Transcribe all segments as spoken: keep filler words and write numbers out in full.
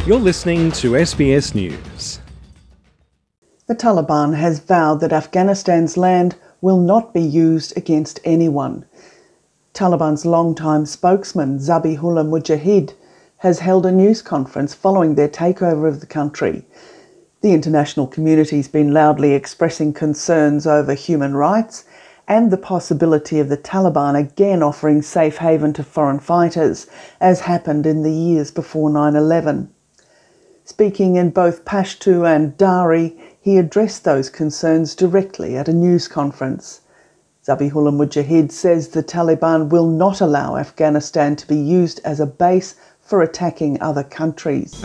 You're listening to S B S News. The Taliban has vowed that Afghanistan's land will not be used against anyone. Taliban's longtime spokesman, Zabihullah Mujahid, has held a news conference following their takeover of the country. The international community's been loudly expressing concerns over human rights and the possibility of the Taliban again offering safe haven to foreign fighters, as happened in the years before nine eleven. Speaking in both Pashto and Dari, he addressed those concerns directly at a news conference. Zabihullah Mujahid says the Taliban will not allow Afghanistan to be used as a base for attacking other countries.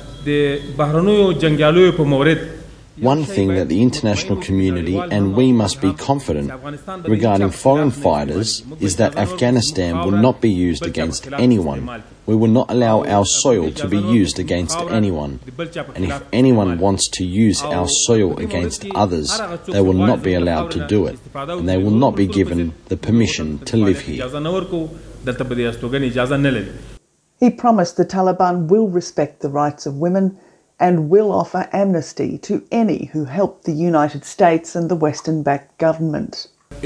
One thing that the international community and we must be confident regarding foreign fighters is that Afghanistan will not be used against anyone. We will not allow our soil to be used against anyone. And if anyone wants to use our soil against others, they will not be allowed to do it, and they will not be given the permission to live here. He promised the Taliban will respect the rights of women and will offer amnesty to any who helped the United States and the Western-backed government.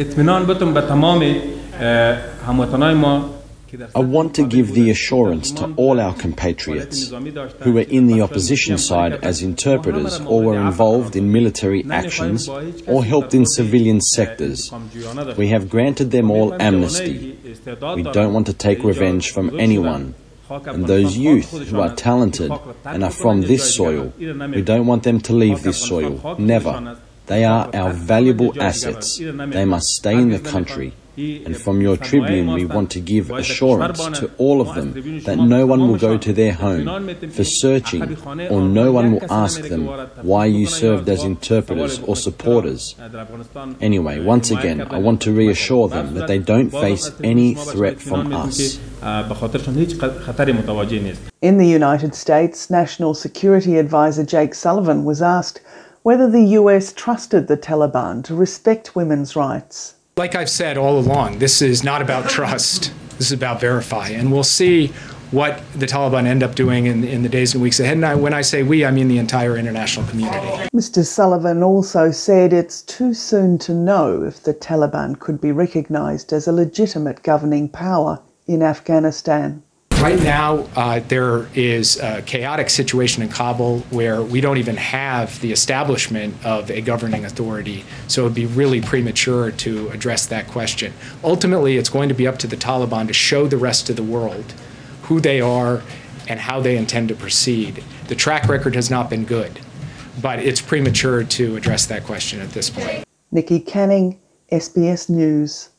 I want to give the assurance to all our compatriots who were in the opposition side as interpreters or were involved in military actions or helped in civilian sectors. We have granted them all amnesty. We don't want to take revenge from anyone. And those youth who are talented and are from this soil, we don't want them to leave this soil. Never. They are our valuable assets. They must stay in the country. And from your Tribune, we want to give assurance to all of them that no one will go to their home for searching, or no one will ask them why you served as interpreters or supporters. Anyway, once again, I want to reassure them that they don't face any threat from us. In the United States, National Security Advisor Jake Sullivan was asked whether the U S trusted the Taliban to respect women's rights. Like I've said all along, this is not about trust. This is about verify. And we'll see what the Taliban end up doing in, in the days and weeks ahead. And I, when I say we, I mean the entire international community. Mister Sullivan also said it's too soon to know if the Taliban could be recognised as a legitimate governing power in Afghanistan. Right now, uh, there is a chaotic situation in Kabul where we don't even have the establishment of a governing authority, so it would be really premature to address that question. Ultimately, it's going to be up to the Taliban to show the rest of the world who they are and how they intend to proceed. The track record has not been good, but it's premature to address that question at this point. Nikki Canning, S B S News.